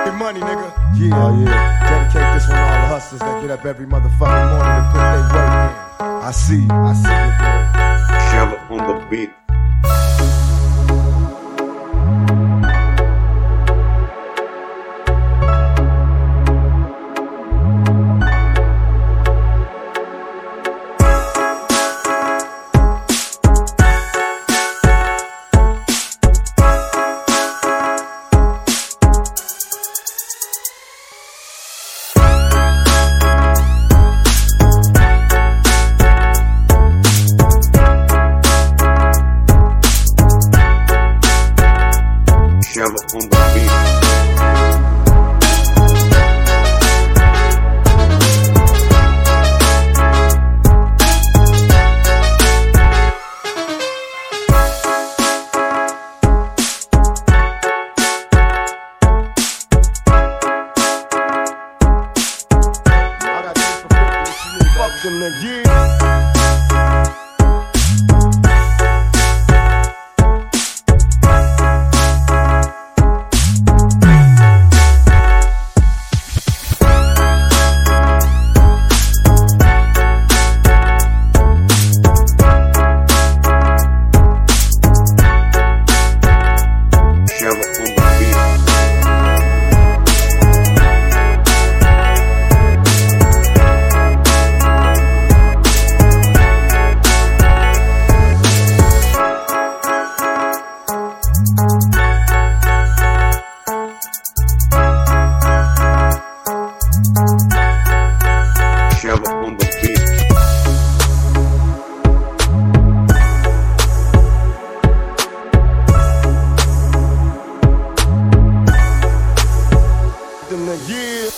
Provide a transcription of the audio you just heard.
money, nigga. Yeah. Dedicate this one to all the hustlers that get up every motherfucking morning and put their work in. I see you, boy. Shabba on the beat. Shabba on the beat. I got this for 50, what you need, fuck them niggas. Yeah. Shabba on the beat. Them niggas, yeah.